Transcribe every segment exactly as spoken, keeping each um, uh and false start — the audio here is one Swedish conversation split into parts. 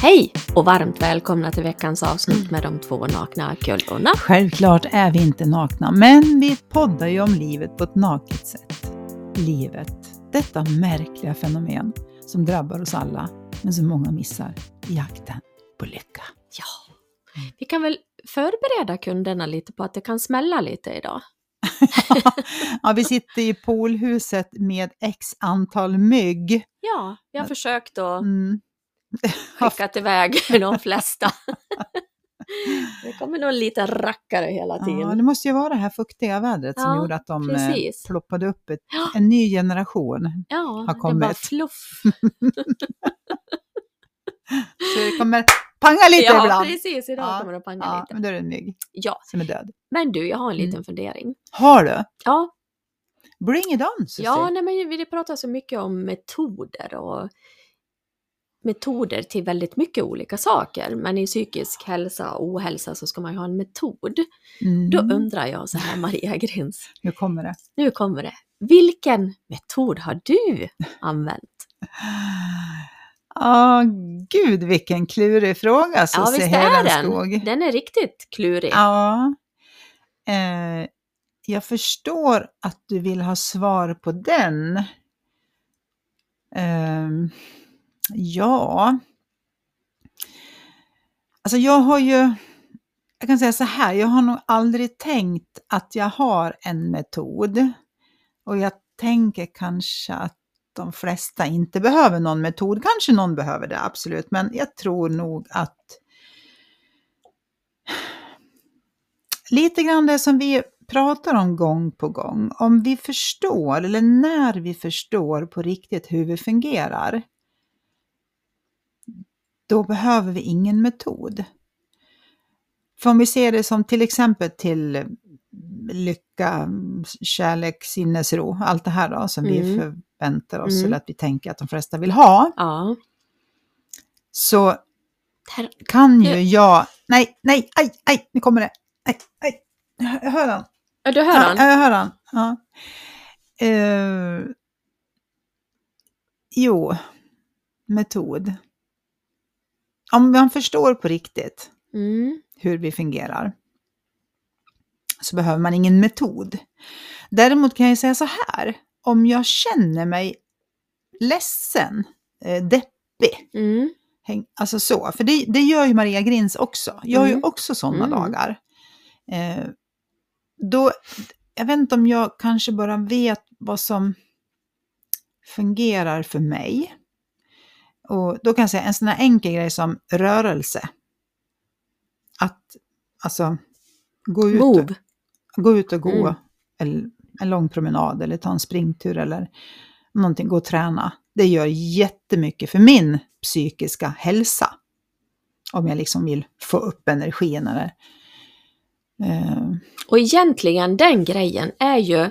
Hej och varmt välkomna till veckans avsnitt med de två nakna kullorna. Självklart är vi inte nakna, men vi poddar ju om livet på ett naket sätt. Livet, detta märkliga fenomen som drabbar oss alla, men som många missar i jakten på lycka. Ja, vi kan väl förbereda kunderna lite på att det kan smälla lite idag. Ja, vi sitter i poolhuset med x antal mygg. Ja, jag har försökt att Mm. skicka iväg de flesta. Det kommer nog lite rackare hela tiden. Ja, det måste ju vara det här fuktiga vädret som Ja, gjorde att de precis. eh, ploppade upp ett, en ny generation. Ja, har det kommit. var fluff. Så det kommer panga lite Ja, ibland. precis. Idag Ja, kommer det panga ja, lite. men då är det en mygg Ja, som är död. men du, jag har en liten Mm. fundering. Har du? Ja, Bring it on, Susie. ja nej, men vi pratar så mycket om metoder och metoder till väldigt mycket olika saker. Men i psykisk hälsa och ohälsa så ska man ju ha en metod. Mm. Då undrar jag så här, Maria Grins. Nu kommer det. Nu kommer det. Vilken metod har du använt? Ja, gud vilken klurig fråga, Ja, Susie visst är Hedenskog. den. Den är riktigt klurig. Ja. Eh, jag förstår att du vill ha svar på den. Eh, ja. Alltså jag har ju, jag kan säga så här, jag har nog aldrig tänkt att jag har en metod. Och jag tänker kanske att de flesta inte behöver någon metod. Kanske någon behöver det, absolut. Men jag tror nog att lite grann det som vi pratar om gång på gång. Om vi förstår, eller när vi förstår på riktigt hur vi fungerar, då behöver vi ingen metod. För om vi ser det som till exempel till lycka, kärlek, sinnesro, allt det här då som Mm. vi förväntar oss Mm. eller att vi tänker att de flesta vill ha. Ja. Så Här. kan ju Nu. jag, nej, nej, aj, aj, nu kommer det, aj, aj, jag hör den. Ja, du hör Ja, han? jag hör den, ja. Uh, jo, metod. Om man förstår på riktigt Mm. hur vi fungerar så behöver man ingen metod. Däremot kan jag säga så här, om jag känner mig ledsen, eh, deppig, Mm. häng, alltså så, för det, det gör ju Maria Grins också. Jag har Mm. ju också sådana Mm. dagar. Eh, då, jag vet inte om jag kanske bara vet vad som fungerar för mig. Och då kan jag säga en sån här enkel grej som rörelse. Att alltså gå ut, Move. och, gå ut och gå Mm. eller en lång promenad eller ta en springtur eller någonting, gå och träna. Det gör jättemycket för min psykiska hälsa. Om jag liksom vill få upp energin eller eh, Och egentligen den grejen är ju,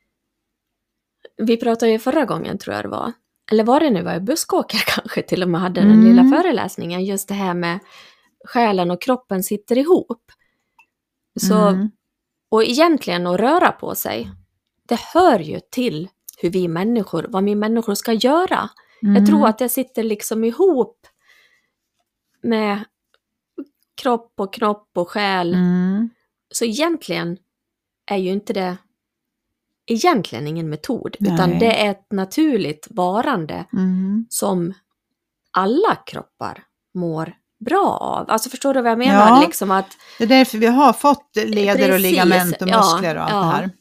vi pratade ju förra gången tror jag det var, eller var det nu var i Buskåker kanske till och med hade den Mm. lilla föreläsningen, just det här med själen och kroppen sitter ihop. Så, mm, och egentligen att röra på sig, det hör ju till hur vi människor, vad vi människor ska göra. mm, Jag tror att det sitter liksom ihop med kropp och knopp och själ. mm, Så egentligen är ju inte det egentligen ingen metod, Nej. utan det är ett naturligt varande mm. som alla kroppar mår bra av. Alltså förstår du vad jag menar? Ja. Liksom att, Det är därför vi har fått leder och Precis, ligament och ja, muskler och allt ja. det här.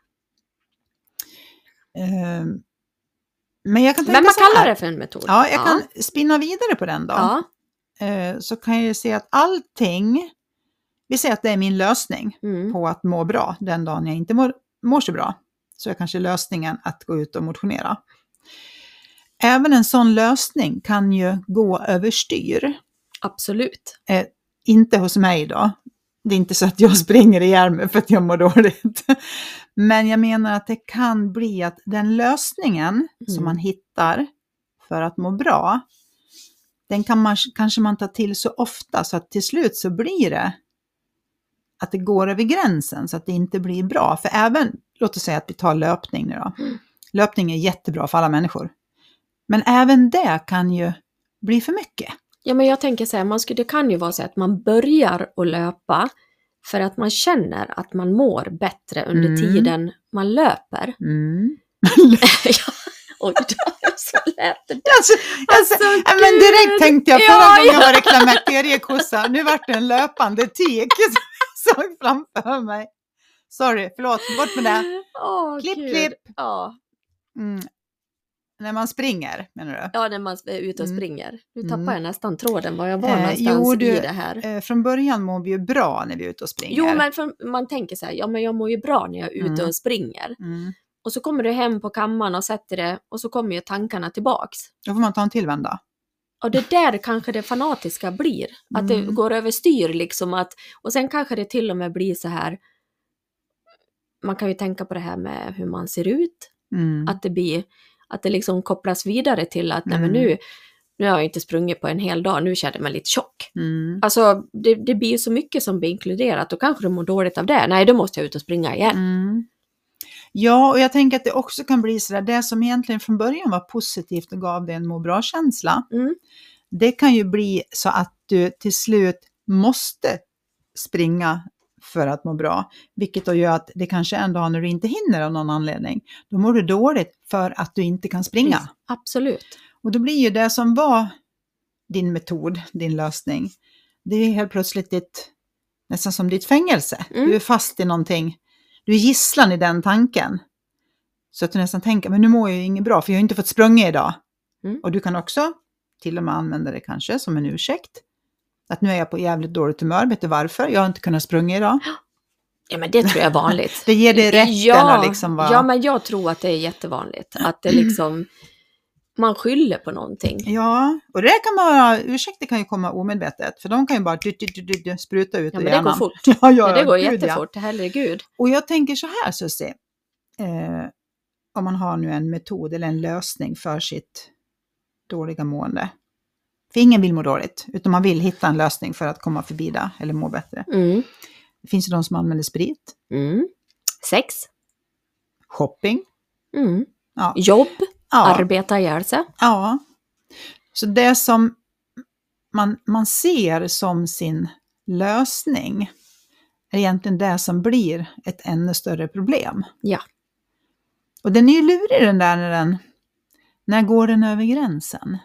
Ehm, Men jag kan tänka men man så här. kallar det för en metod. Ja, jag kan spinna vidare på den då. Ja. Eh, Så kan jag se att allting, vi säger att det är min lösning Mm. på att må bra den dagen jag inte mår, mår så bra. Så är kanske lösningen att gå ut och motionera. Även en sån lösning kan ju gå överstyr. Absolut. Eh, inte hos mig då. Det är inte så att jag springer ihjäl mig för att jag mår dåligt. Men jag menar att det kan bli att den lösningen Mm. som man hittar för att må bra, den kan man, kanske man ta till så ofta så att till slut så blir det att det går över gränsen så att det inte blir bra. För även, låt oss säga att vi tar löpning nu då. Mm. Löpning är jättebra för alla människor. Men även det kan ju bli för mycket. Ja, men jag tänker så här, man skulle, det kan ju vara så att man börjar att löpa för att man känner att man mår bättre under Mm. tiden man löper. Mm. Ja, oj då, så lät det. Alltså, alltså, Alltså, ja, men direkt gud. tänkte jag, förra Ja, gången ja. var det klimakteriekossa, nu vart det en löpande tik som jag såg framför mig. Sorry, förlåt, bort med det. Åh, Klipp, Gud. klipp. Ja. Mm. När man springer, menar du? ja, när man är ute och Mm. springer. Nu Mm. tappar jag nästan tråden var jag var Eh, någonstans jo, du, i det här. Eh, från början mår vi ju bra när vi är ute och springer. Jo, men för, man tänker så här, ja men jag mår ju bra när jag är ute Mm. och springer. Mm. Och så kommer du hem på kammaren och sätter det och så kommer ju tankarna tillbaks. Då får man ta en tillvända. Och det där kanske det fanatiska blir. Att det Mm. går över styr liksom. Att, och sen kanske det till och med blir så här. Man kan ju tänka på det här med hur man ser ut. Mm. Att det blir, att det liksom kopplas vidare till att nej Mm. men nu, nu har jag inte sprungit på en hel dag, nu känner jag mig lite tjock. Mm. Alltså det, det blir ju så mycket som blir inkluderat och kanske du mår dåligt av det. Nej, då måste jag ut och springa igen. Mm. Ja, och jag tänker att det också kan bli sådär, det som egentligen från början var positivt och gav dig en må bra-känsla, Mm. det kan ju bli så att du till slut måste springa för att må bra, vilket då gör att det kanske en dag när du inte hinner av någon anledning, då mår du dåligt för att du inte kan springa. Precis. Absolut. Och då blir ju det som var din metod, din lösning, det är helt plötsligt ditt, nästan som ditt fängelse. Mm. Du är fast i någonting. Du är gisslan i den tanken. Så att du nästan tänker, men nu mår jag ju inget bra för jag har inte fått sprunga idag. Mm. Och du kan också till och med använda det kanske som en ursäkt. Att nu är jag på jävligt dåligt humör, vet du varför? Jag har inte kunnat sprunga idag. Ja, men det tror jag är vanligt. Det ger dig rätten ja, att liksom vara... ja, men jag tror att det är jättevanligt. Att det liksom, man skyller på någonting. Ja, och det kan vara, ursäkter kan ju komma omedvetet. För de kan ju bara du, du, du, du, du, spruta ut Ja, ur men det hjärnan. går fort. Ja, ja, Ja, det går gud, jättefort, herregud. Och jag tänker så här, Susie. Eh, om man har nu en metod eller en lösning för sitt dåliga mående. För ingen vill må dåligt, utan man vill hitta en lösning för att komma förbi det eller må bättre. Mm. Det finns ju de som använder sprit, Mm. Sex. shopping. Mm. Ja. Jobb. Ja. Arbeta ihjäl sig. Ja. Så det som man, man ser som sin lösning är egentligen det som blir ett ännu större problem. Ja. Och den är ju lurig den där när den, när går den över gränsen?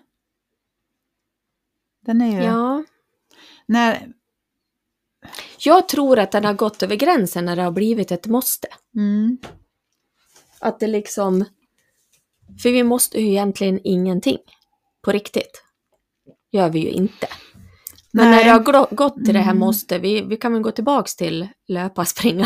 Den är ju, Ja. när, Jag tror att den har gått över gränsen när det har blivit ett måste. mm, Att det liksom, för vi måste ju egentligen ingenting. På riktigt. Gör vi ju inte. Men nej. när det har glo- gått till det här Mm. måste, vi, vi kan väl gå tillbaks till löpa, springa.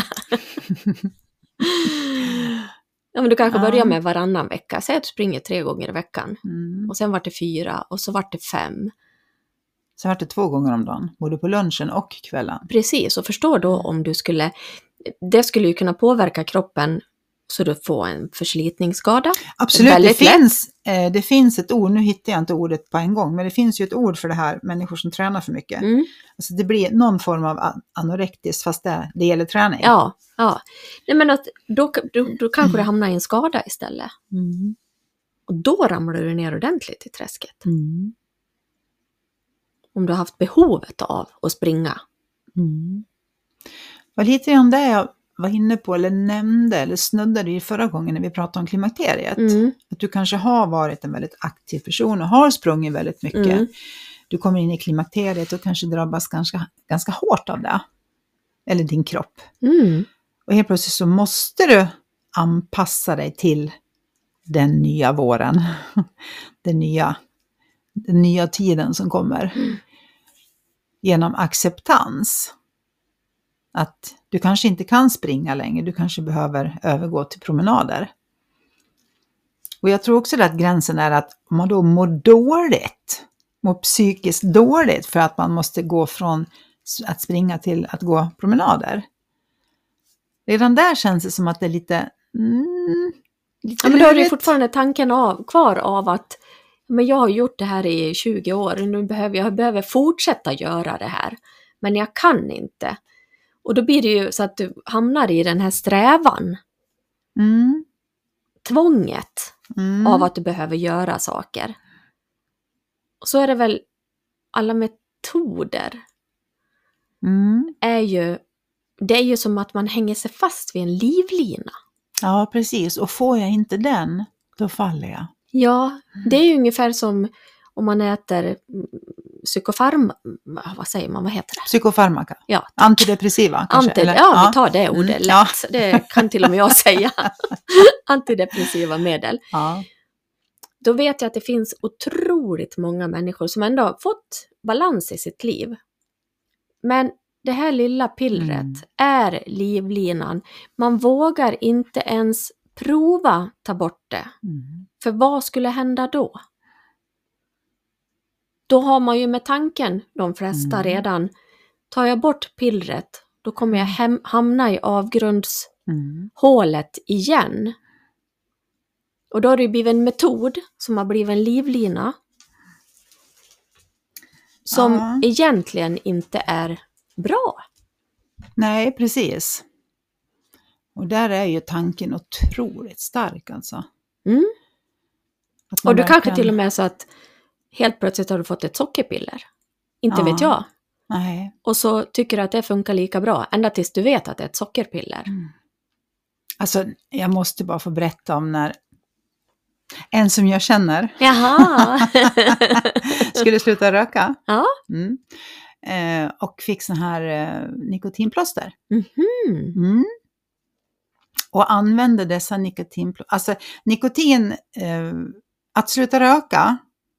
Ja, men du kanske Ja. börjar med varannan vecka. Säg att du springer tre gånger i veckan. Mm. Och sen vart det fyra och så vart det fem. Så vart det två gånger om dagen, både på lunchen och kvällen. Precis, och förstå då om du skulle, det skulle ju kunna påverka kroppen så du får en förslitningsskada. Absolut, det Väldigt lätt. finns, eh, det finns ett ord, nu hittar jag inte ordet på en gång, men det finns ju ett ord för det här, människor som tränar för mycket. Mm. Alltså det blir någon form av an- anorektiskt, fast det, det gäller träning. Ja, ja. Nej, men att då, då, då kanske det hamnar i en skada istället. Mm. Och då ramlar du ner ordentligt i träsket. Mm. Om du har haft behovet av att springa. Mm. Vad lite grann det jag var inne på, eller nämnde, eller snuddade i förra gången när vi pratade om klimakteriet. Mm. Att du kanske har varit en väldigt aktiv person och har sprungit väldigt mycket. Mm. Du kommer in i klimakteriet och kanske drabbas ganska, ganska hårt av det. Eller din kropp. Mm. Och helt plötsligt så måste du anpassa dig till den nya våren. Den nya, den nya tiden som kommer. Mm. Genom acceptans. Att du kanske inte kan springa längre. Du kanske behöver övergå till promenader. Och jag tror också att gränsen är att om man då mår dåligt. Mår psykiskt dåligt för att man måste gå från att springa till att gå promenader. Redan där känns det som att det är lite... Mm, lite Ja, men då har du lurigt. fortfarande tanken av, kvar av att men jag har gjort det här i tjugo år. Nu behöver jag behöver fortsätta göra det här. Men jag kan inte. Och då blir det ju så att du hamnar i den här strävan. Mm, Tvånget mm, av att du behöver göra saker. Och så är det väl alla metoder Mm. är ju, det är ju som att man hänger sig fast vid en livlina. Ja, precis. Och får jag inte den, då faller jag. Ja, det är ju ungefär som om man äter psykofarm... Vad säger man, vad heter det? Psykofarmaka. Ja, Antidepressiva kanske? Anti- eller? ja, vi tar det ordet Mm, lätt. ja. Det kan till och med jag säga. Antidepressiva medel. Ja. Då vet jag att det finns otroligt många människor som ändå har fått balans i sitt liv. Men det här lilla pillret Mm. är livlinan. Man vågar inte ens prova ta bort det. Mm. För vad skulle hända då? Då har man ju med tanken, de flesta Mm. redan, tar jag bort pillret, då kommer jag hem, hamna i avgrundshålet Mm. igen. Och då har det ju blivit en metod som har blivit en livlina. Som Ja. egentligen inte är bra. Nej, precis. Och där är ju tanken otroligt stark alltså. Mm. Att man Och du kanske verkligen- till och med så att helt plötsligt har du fått ett sockerpiller. Inte Ja. vet jag. Nej. Och så tycker du att det funkar lika bra. Ända tills du vet att det är ett sockerpiller. Mm. Alltså, jag måste bara få berätta om när en som jag känner Jaha. skulle sluta röka. Ja. Mm. Eh, och fick sån här eh, nikotinplåster. Mhm. Mm. Och använde dessa nikotinplåster. Alltså nikotin, eh, att sluta röka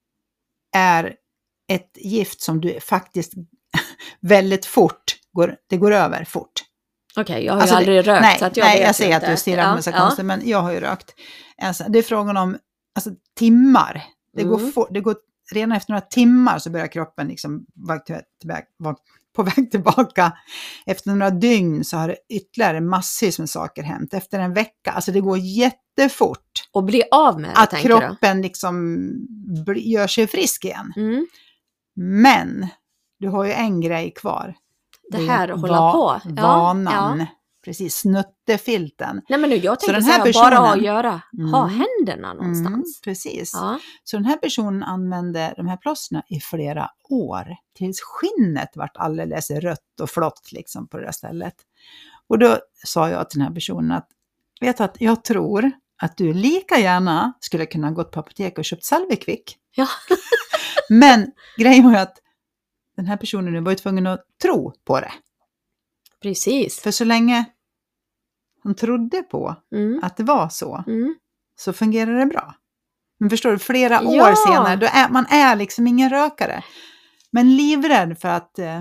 är ett gift som du faktiskt väldigt fort, går, det går över fort. Okej, jag har Alltså ju aldrig det, rökt. nej, så att jag nej, vet jag ser inte. att du stirrar på mig så Ja, konstigt, men jag har ju rökt. Alltså, det är frågan om alltså, timmar. Det, Mm. går for, det går redan efter några timmar så börjar kroppen liksom vara till, till, vara på väg tillbaka. Efter några dygn så har det ytterligare massvis med saker hänt. Efter en vecka, alltså det går jättefort. Och bli av med det, Att tänker du? kroppen liksom bli, gör sig frisk igen. Mm. Men du har ju en grej kvar. Det är här att hålla va- på. Ja, Vanan. ja. Precis, snuttefilten. Nej, men nu, jag Så tänker den så här här, bara personen- att göra, ha Mm. händerna Mm, någonstans. precis. Ja. Så den här personen använde de här plåsterna i flera år. Tills skinnet vart alldeles rött och flott liksom på det där stället. Och då sa jag till den här personen att, vet att jag tror att du lika gärna skulle kunna gått på apotek och köpt Salvequick. Ja. Men grejen var ju att den här personen nu var ju tvungen att tro på det. Precis. För så länge hon trodde på Mm. att det var så, Mm. så fungerar det bra. Men förstår du, flera år Ja. senare, då är, man är liksom ingen rökare. Men livrädd för att, eh,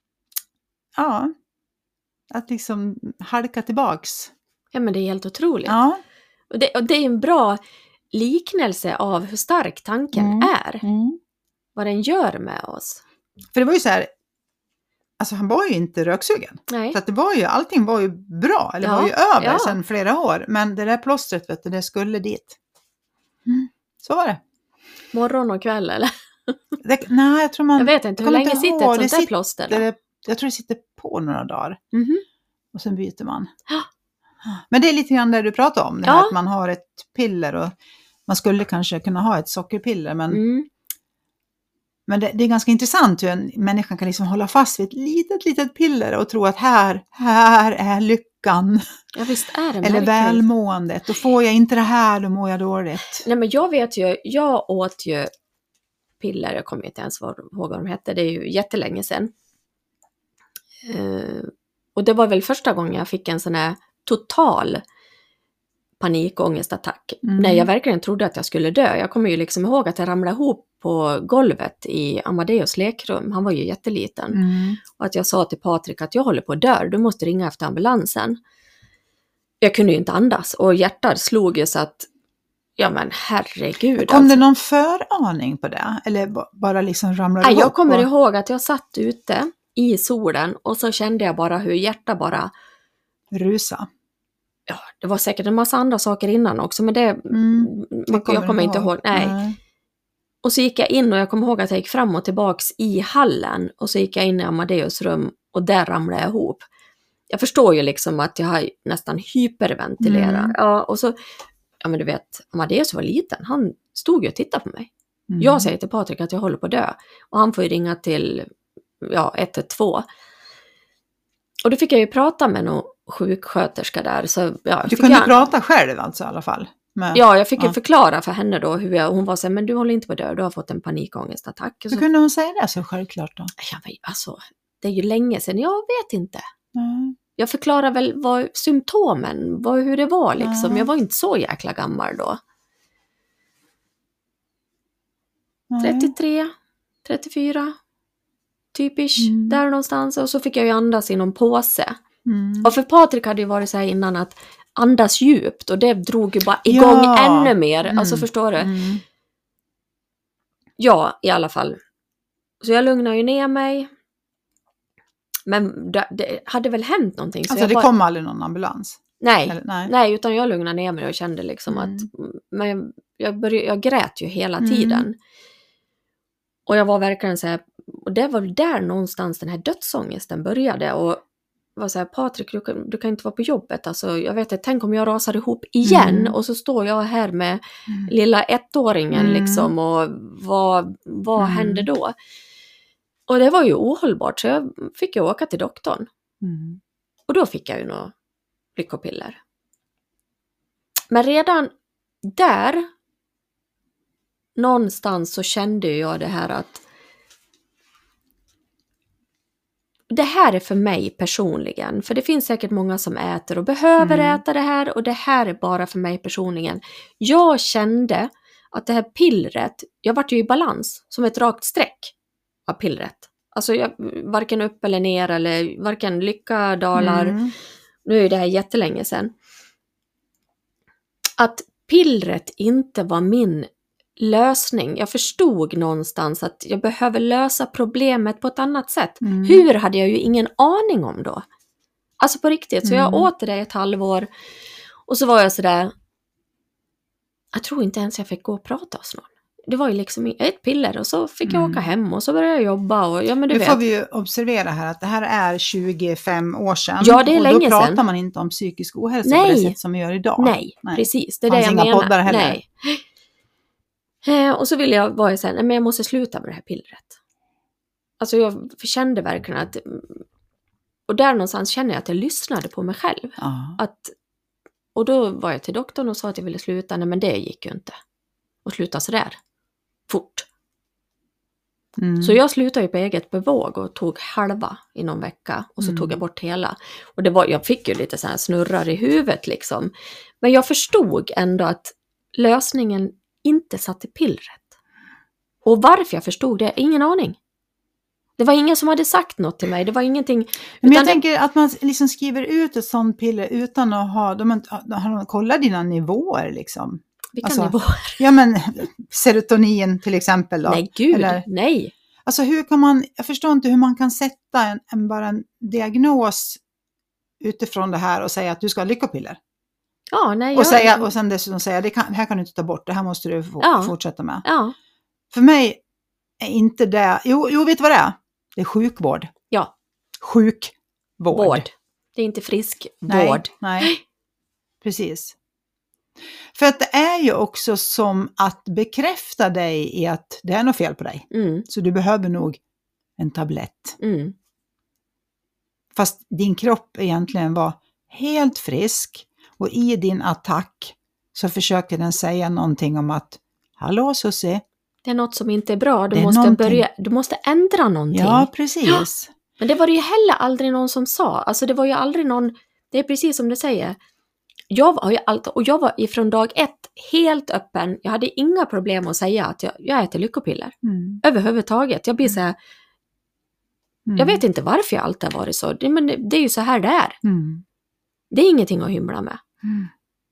ja, att liksom halka tillbaks. Ja, men det är helt otroligt. Ja. Och, det, och det är en bra liknelse av hur stark tanken Mm. är. Mm. Vad den gör med oss. För det var ju så här, alltså han var ju inte röksugen. Nej. Så att det var ju, allting var ju bra, eller Ja, var ju över ja. sedan flera år. Men det där plåstret, vet du, det skulle dit. Mm. Så var det. Morgon och kväll, eller? det. Nej, jag tror man... Jag vet inte, hur kommer länge inte sitter ihåg. ett sånt Det där sitter- plåster? då? det, jag tror det sitter på några dagar. Mhm. Och sen byter man. Ja. Men det är lite grann det du pratar om. Det här Ja. att man har ett piller och man skulle kanske kunna ha ett sockerpiller. Men, Mm. men det, det är ganska intressant hur en människa kan liksom hålla fast vid ett litet, litet piller och tro att här, här är lyckan. Ja, visst är det Eller märkligt. välmåendet. Och får jag inte det här, då mår jag dåligt. Nej, men jag vet ju, jag åt ju piller, jag kommer inte ens ihåg vad de hette, det är ju jättelänge sedan. Eh, och det var väl första gången jag fick en sån här total panikångestattack. Mm. När jag verkligen trodde att jag skulle dö. Jag kommer ju liksom ihåg att jag ramlade ihop på golvet i Amadeus lekrum. Han var ju jätteliten. Mm. Och att jag sa till Patrik att jag håller på att dö, du måste ringa efter ambulansen. Jag kunde ju inte andas och hjärtat slog ju så att, ja men herregud. Kom alltså. det någon föraning på det? Eller ba- bara liksom ramlade Nej, ihop? jag kommer och... ihåg att jag satt ute i solen och så kände jag bara hur hjärtat bara, Rusa. ja det var säkert en massa andra saker innan också men det, Mm, man, jag kommer inte ihåg, nej. nej. Och så gick jag in och jag kommer ihåg att jag gick fram och tillbaks i hallen och så gick jag in i Amadeus rum och där ramlade jag ihop. Jag förstår ju liksom att jag har nästan hyperventilerat. Mm. Ja, och så, ja men du vet, Amadeus var liten, han stod ju och tittade på mig. Mm. Jag säger till Patrik att jag håller på att dö. Och han får ju ringa till ja, ett ett två. Och då fick jag ju prata med någon sjuksköterska där. Så, ja, Du kunde jag... prata själv alltså i alla fall? Med... Ja, jag fick ju ja. förklara för henne då hur jag, hon var så här, men du håller inte på att dö, du har fått en panikångestattack. Hur så... kunde hon säga det så självklart då? Ja, men, alltså, det är ju länge sedan, jag vet inte. Mm. Jag förklarar väl vad symptomen, vad, hur det var liksom. Mm. Jag var inte så jäkla gammal då. Mm. trettiotre, trettiofyra, typiskt Mm. där någonstans. Och så fick jag ju andas i någon påse. Mm. Och för Patrik hade ju varit så här innan att andas djupt. Och det drog ju bara igång Ja. ännu mer. Mm. Alltså förstår du? Mm. Ja, i alla fall. Så jag lugnar ju ner mig. Men det, det hade väl hänt någonting. Så Alltså jag det bara... kom aldrig någon ambulans? Nej, Eller, nej. nej, utan jag lugnade ner mig och kände liksom Mm. att men jag, började, jag grät ju hela Mm. tiden. Och jag var verkligen så här, och det var där någonstans den här dödsångesten började. Och var så här, Patrik, du kan, du kan inte vara på jobbet. Alltså, jag vet inte, tänk om jag rasar ihop igen. Mm. Och så står jag här med Mm. lilla ettåringen Mm. liksom. Och vad, vad Mm. hände då? Och det var ju ohållbart. Så jag fick ju åka till doktorn. Mm. Och då fick jag ju några lyckopiller. Men redan där någonstans så kände jag det här att det här är för mig personligen. För det finns säkert många som äter och behöver Mm. äta det här. Och det här är bara för mig personligen. Jag kände att det här pillret, jag vart ju i balans som ett rakt streck av pillret. Alltså jag, varken upp eller ner eller varken lycka, dalar. Mm. Nu är det här jättelänge sedan. Att pillret inte var min lösning. Jag förstod någonstans att jag behöver lösa problemet på ett annat sätt. Mm. Hur hade jag ju ingen aning om då. Alltså på riktigt. Så jag Mm. åt det ett halvår. Och så var jag sådär. Jag tror inte ens jag fick gå och prata hos någon. Det var ju liksom ett piller och så fick jag Mm. åka hem och så började jag jobba. Och, ja, men du Nu vet. får vi ju observera här att det här är tjugofem år sedan. Ja, det är och länge då pratar sedan. man inte om psykisk ohälsa Nej. på det sätt som vi gör idag. Nej, Nej. precis. Det är Fanns det jag inga menar. poddar heller. Nej. Eh, och så ville jag vara så här, nej men jag måste sluta med det här pillret. Alltså jag kände verkligen att, och där någonstans känner jag att jag lyssnade på mig själv. Ja. Att, och då var jag till doktorn och sa att jag ville sluta, nej men det gick ju inte. Och sluta sådär, fort. Mm. Så jag slutade ju på eget bevåg och tog halva i någon vecka. Och så Mm. tog jag bort hela. Och det var, jag fick ju lite så här snurrar i huvudet liksom. Men jag förstod ändå att lösningen inte satt i pillret. Och varför jag förstod det, ingen aning. Det var ingen som hade sagt något till mig. Det var ingenting. Men jag utan tänker att man liksom skriver ut ett sånt piller utan att ha, de har, har de kollat dina nivåer liksom. vilka alltså, nivåer? Ja men serotonin till exempel då. Nej gud, Eller, nej. alltså hur kan man, jag förstår inte hur man kan sätta en, en, bara en diagnos utifrån det här och säga att du ska ha lyckopiller. Ja, nej. Och, jag, säga, och sen dessutom säga, det, kan, det här kan du inte ta bort, det här måste du få, Ja. fortsätta med. Ja, För mig är inte det, jo, jo vet du vad det är? Det är sjukvård. ja. Sjukvård. Vård. Det är inte frisk Nej, vård. nej, precis. För att det är ju också som att bekräfta dig i att det är något fel på dig. Mm, Så du behöver nog en tablett. mm, Fast din kropp egentligen var helt frisk. Och i din attack så försöker den säga någonting om att hallå Susie. det är något som inte är bra. Du Det är måste någonting. börja, du måste ändra någonting. Ja, precis. Men det var det ju heller aldrig någon som sa. Alltså det var ju aldrig någon, det är precis som du säger. Jag var ju alltid, och jag var ifrån dag ett helt öppen. Jag hade inga problem att säga att jag, jag äter lyckopiller. Mm. Överhuvudtaget. Jag blir så här, Mm. jag vet inte varför jag alltid har varit så. Det, men det, det är ju så här det är. Mm. Det är ingenting att hymla med. Mm.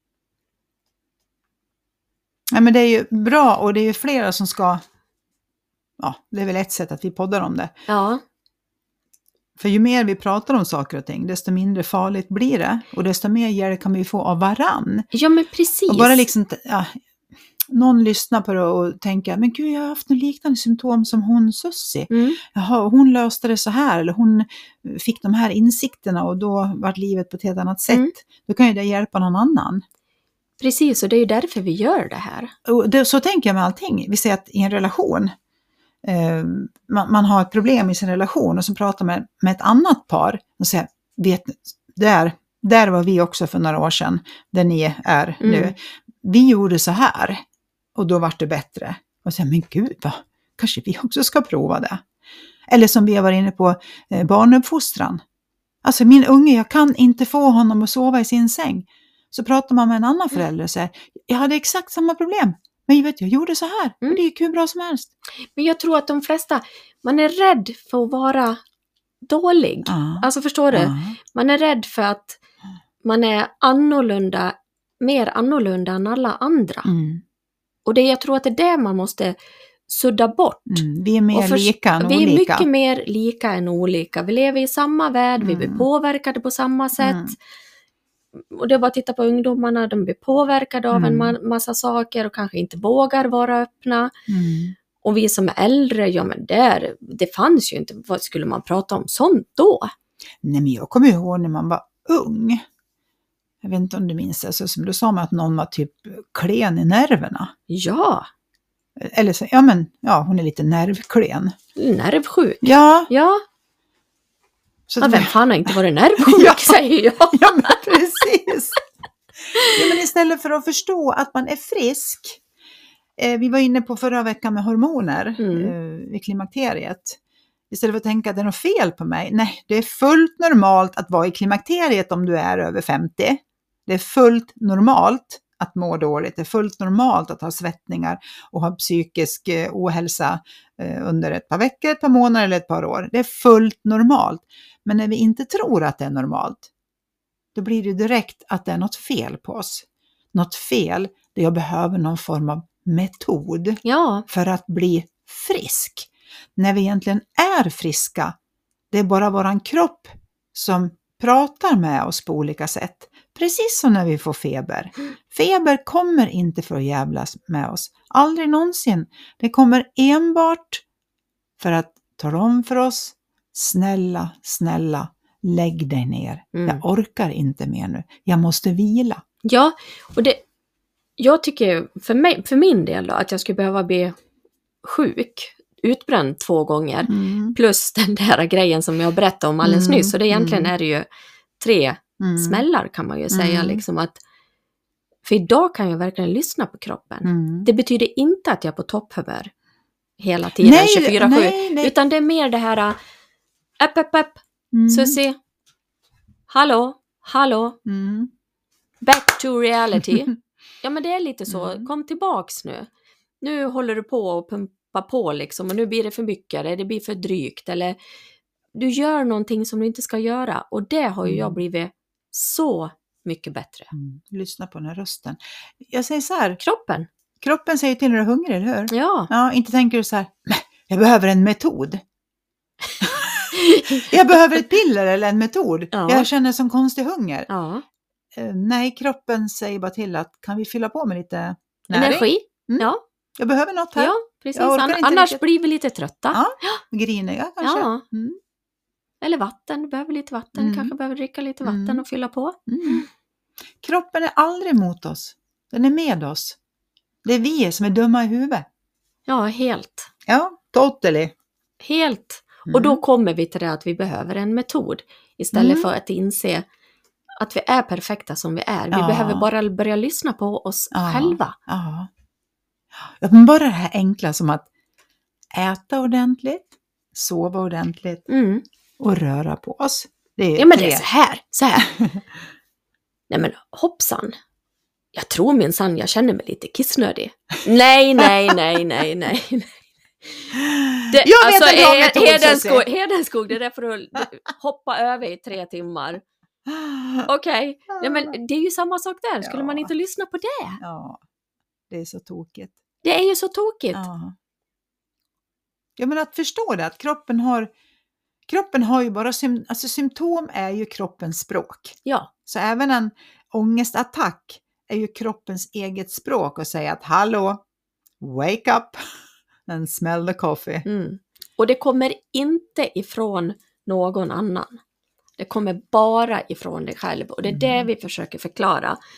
Ja, men det är ju bra och det är ju flera som ska, ja, det är väl ett sätt att vi poddar om det. Ja, För ju mer vi pratar om saker och ting, desto mindre farligt blir det. Och desto mer hjälp kan vi få av varann. ja men precis. Och bara liksom, ja, någon lyssnar på det och tänker, men gud jag har haft något liknande symptom som hon Susie. Mm, Jaha, hon löste det så här, eller hon fick de här insikterna och då var livet på ett helt annat sätt. Mm. Då kan ju det hjälpa någon annan. Precis, och det är ju därför vi gör det här. Och det, så tänker jag med allting. Vi säger att i en relation, eh, man, man har ett problem i sin relation och så pratar man med, med ett annat par och säger, vet, där, där var vi också för några år sedan, där ni är mm. nu. Vi gjorde så här och då var det bättre. Och säger, men gud, va? Kanske vi också ska prova det. Eller som vi har varit inne på, eh, barnuppfostran. Alltså min unge, jag kan inte få honom att sova i sin säng. Så pratar man med en annan förälder och säger, jag hade exakt samma problem. Men jag vet, jag gjorde så här. Mm. Och det gick hur bra som helst. Men jag tror att de flesta, man är rädd för att vara dålig. Ja. Alltså förstår du? Ja. Man är rädd för att man är annorlunda, mer annorlunda än alla andra. Mm. Och det, jag tror att det är det man måste sudda bort. Mm, vi är mer för, lika än vi olika. Vi är mycket mer lika än olika. Vi lever i samma värld, mm. vi blir påverkade på samma sätt. Mm. Och det är bara att titta på ungdomarna, de blir påverkade av mm. en ma- massa saker och kanske inte vågar vara öppna. Mm. Och vi som är äldre, ja men där, det fanns ju inte, vad skulle man prata om sånt då? Nej, men jag kommer ihåg när man var ung. Jag vet inte om du minns det, så som du sa med att någon var typ klen i nerverna. Ja. Eller så, ja men, ja hon är lite nervklen. Nervsjuk? Ja. Ja. Så ja, vem fan har inte varit nervsjuk, ja. Säger jag. Ja, men precis. Ja, men istället för att förstå att man är frisk. Eh, vi var inne på förra veckan med hormoner mm. eh, i klimakteriet. Istället för att tänka att det är något fel på mig. Nej, det är fullt normalt att vara i klimakteriet om du är över femtio. Det är fullt normalt att må dåligt. Det är fullt normalt att ha svettningar och ha psykisk eh, ohälsa eh, under ett par veckor, ett par månader eller ett par år. Det är fullt normalt. Men när vi inte tror att det är normalt, då blir det direkt att det är något fel på oss. Något fel där jag behöver någon form av metod ja. för att bli frisk. När vi egentligen är friska, det är bara våran kropp som pratar med oss på olika sätt. Precis som när vi får feber. Feber kommer inte för att jävlas med oss. Aldrig någonsin. Det kommer enbart för att tala om för oss, snälla, snälla, lägg dig ner. Mm. Jag orkar inte mer nu. Jag måste vila. Ja, och det, jag tycker för, mig, för min del då, att jag skulle behöva bli sjuk, utbränd två gånger. Mm. Plus den där grejen som jag berättade om alldeles mm. nyss. Så det egentligen mm. är det ju tre mm. smällar kan man ju säga. Mm. Liksom att, för idag kan jag verkligen lyssna på kroppen. Mm. Det betyder inte att jag är på topphumör hela tiden, nej, tjugofyra sju. Utan det är mer det här, upp, upp, upp, mm. Susie, hallå, hallå, mm. back to reality. Ja, men det är lite så, mm. kom tillbaks nu. Nu håller du på och pumpa på liksom, och nu blir det för mycket, eller det blir för drygt, eller du gör någonting som du inte ska göra. Och det har ju mm. jag blivit så mycket bättre. Mm. Lyssna på den här rösten. Jag säger så här. Kroppen. Kroppen säger till när du är hungrig, eller hur? Ja. Ja, inte tänker du så här, jag behöver en metod. Jag behöver ett piller eller en metod. Ja. Jag känner som konstig hunger. Ja. Uh, nej, kroppen säger bara till att kan vi fylla på med lite näring? Energi. Mm. Ja. Jag behöver något här. Ja, precis. An- annars riktigt. Blir vi lite trötta. Ja, griniga kanske. Ja. Mm. Eller vatten, du behöver lite vatten. Mm. Kanske behöver dricka lite vatten mm. och fylla på. Mm. Kroppen är aldrig mot oss. Den är med oss. Det är vi som är dumma i huvudet. Ja, helt. Ja, totally. Helt. Mm. Och då kommer vi till det att vi behöver en metod. Istället mm. för att inse att vi är perfekta som vi är. Vi ja. behöver bara börja lyssna på oss ja. själva. Ja. Ja, men bara det här enkla som att äta ordentligt, sova ordentligt mm. och röra på oss. Det är ja, men det är så här. Så här. Nej, men hoppsan. Jag tror minsann jag känner mig lite kissnödig. Nej, nej, nej, nej, nej. Det, jag vet alltså, en metod, Hedenskog, Hedenskog, det är därför att hoppa över i tre timmar. Okej, okay. Men det är ju samma sak där. Skulle ja. man inte lyssna på det? Ja, det är så tokigt. Det är ju så tokigt. Ja, ja men att förstå det, att kroppen har kroppen har ju bara sym, alltså symptom är ju kroppens språk. Ja. Så även en ångestattack är ju kroppens eget språk och säga att hallå, wake up and smell the coffee. Mm. Och det kommer inte ifrån någon annan. Det kommer bara ifrån dig själv. Och det är mm. det vi försöker förklara.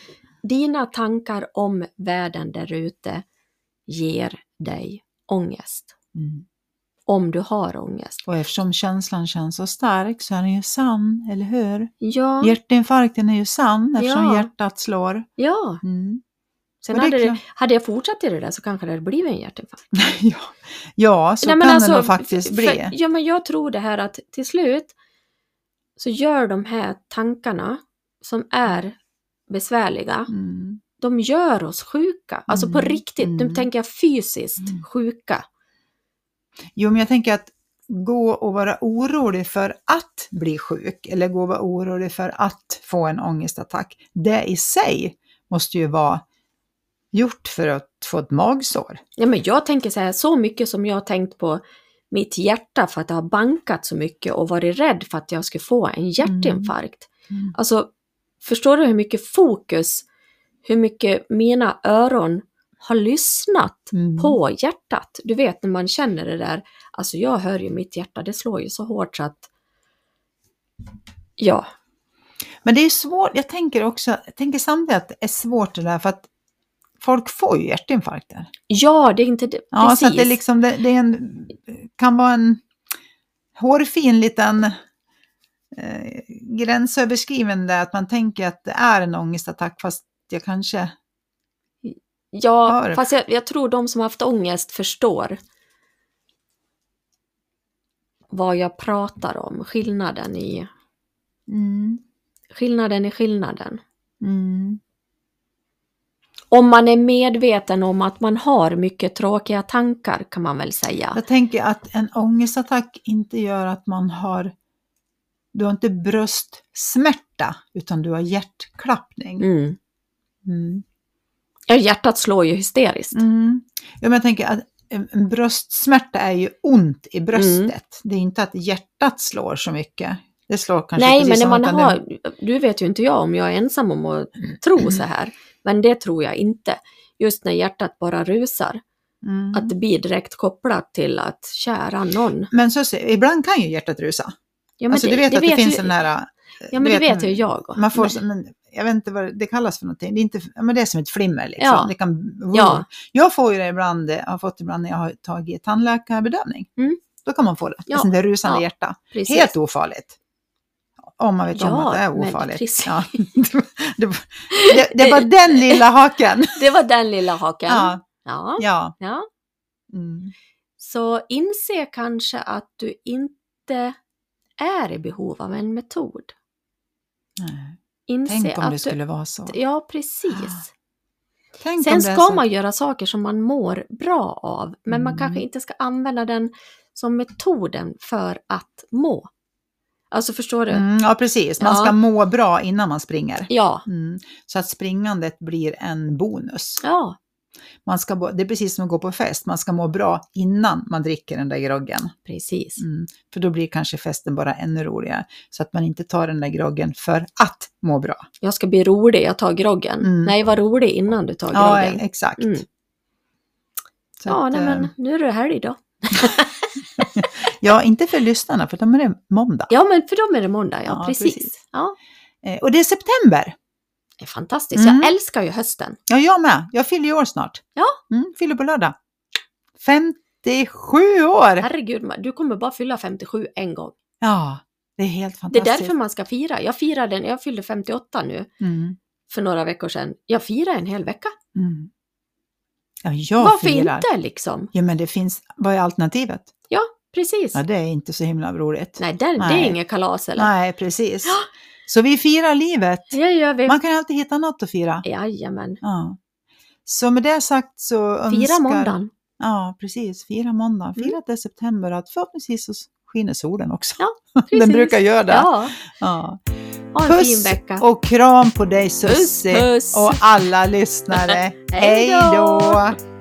dina tankar om världen där ute ger dig ångest. Mm. Om du har ångest. Och eftersom känslan känns så stark så är den ju sann, eller hur? Ja, Hjärtinfarkten är ju sann eftersom Ja. hjärtat slår. ja. Mm. Sen Och det är hade, det, klart. hade jag fortsatt i det där så kanske det hade blivit en hjärtinfarkt. ja. ja, så Nej, kan men alltså, det nog faktiskt för- bli. för- Ja, men jag tror det här att till slut så gör de här tankarna som är besvärliga, Mm. de gör oss sjuka. Alltså på Mm, riktigt, nu mm. tänker jag fysiskt Mm. sjuka. Jo, men jag tänker att gå och vara orolig för att bli sjuk eller gå och vara orolig för att få en ångestattack, det i sig måste ju vara gjort för att få ett magsår. Ja, men jag tänker så här, så mycket som jag har tänkt på mitt hjärta för att jag har bankat så mycket och varit rädd för att jag skulle få en hjärtinfarkt. Mm. Alltså, förstår du hur mycket fokus, hur mycket mina öron har lyssnat Mm. på hjärtat? Du vet när man känner det där, alltså jag hör ju mitt hjärta, det slår ju så hårt så att, ja. Men det är svårt, jag tänker också, jag tänker samtidigt att det är svårt det där för att folk får ju hjärtinfarkter. Ja, det är inte det, Ja, precis. så att det, liksom, det, det är en, kan vara en hårfin liten eh, gränsöverskrivande att man tänker att det är en ångestattack fast jag kanske... Ja, Har. fast jag, jag tror de som har haft ångest förstår vad jag pratar om, skillnaden i Mm. skillnaden i skillnaden. Mm. Om man är medveten om att man har mycket tråkiga tankar kan man väl säga. Jag tänker att en ångestattack inte gör att man har, du har inte bröstsmärta utan du har hjärtklappning. Mm. Mm. Ja, hjärtat slår ju hysteriskt. Mm. Ja, men jag tänker att en en bröstsmärta är ju ont i bröstet. Mm. Det är inte att hjärtat slår så mycket. Det slår kanske Nej, precis men när som man utan har, det- du vet ju inte jag om jag är ensam om att tro så här. Men det tror jag inte. Just när hjärtat bara rusar. Mm. Att det blir direkt kopplat till att kära någon. Men så, så ibland kan ju hjärtat rusa. Ja, men Alltså du vet att det finns ju, en nära... Ja, men det vet ju jag. Man får, Men- så- men, jag vet inte vad det kallas för någonting. Det är, inte, ja, men det är som ett flimmer liksom. Ja. Det kan, Ja. Jag får ju det ibland, jag har fått ibland när jag har tagit tandläkarbedövning. Mm. Då kan man få det. Ja. Alltså det rusande Ja. hjärta. Precis. Helt ofarligt. Om man vet om Ja, att det är men ofarligt. precis. Ja. det, var- det, det var den lilla haken. Det var den lilla haken. Ja. Ja. Ja. ja. Mm. Så inse kanske att du inte är i behov av en metod. Nej. Inse Tänk om att det du, skulle vara så. Ja, precis. Tänk om Sen det är ska så. man göra saker som man mår bra av. Men man Mm. kanske inte ska använda den som metoden för att må. Alltså förstår du? Mm, ja, precis. Man Ja. ska må bra innan man springer. Ja. Mm. Så att springandet blir en bonus. Ja, Man ska, bo- det är precis som att gå på fest. Man ska må bra innan man dricker den där groggen. precis. Mm. För då blir kanske festen bara ännu roligare. Så att man inte tar den där groggen för att må bra. Jag ska bli rolig, jag tar groggen. Mm. Nej, var rolig innan du tar Ja, groggen. exakt. Mm. Så Ja, att, nej, eh, men nu är det helg då. ja, inte för lyssnarna, för de är det måndag. Ja, men för dem är det måndag, ja, Ja, precis. precis. Ja, Eh, och det är september. det är fantastiskt. Mm. Jag älskar ju hösten. Ja, jag med. Jag fyller ju år snart. Ja. Mm, fyller på lördag. femtiosju år! Herregud, man- du kommer bara fylla femtiosju en gång. Ja, det är helt Det är fantastiskt. därför man ska fira. Jag firade, den, jag fyllde femtioåtta nu Mm, för några veckor sedan. Jag firar en hel vecka. mm. Ja, jag Varför firar. inte liksom? Ja, men det finns, vad är alternativet? Ja, precis. Ja, det är inte så himla roligt. Nej, det, det Nej. är inget kalas eller? Nej, precis. Så vi firar livet. Det gör vi. Man kan alltid hitta något att fira. Jajamän. Ja. Så med det sagt så önskar... Fira måndagen. Ja, precis. Fira måndag. Fira Mm. att det är september och att förhoppningsvis så skiner solen också. Ja, Den precis. brukar göra det. Ja, Ja. ha en fin Puss vecka. och kram på dig Puss, Sussi puss. och alla lyssnare. Hej Hej då! då!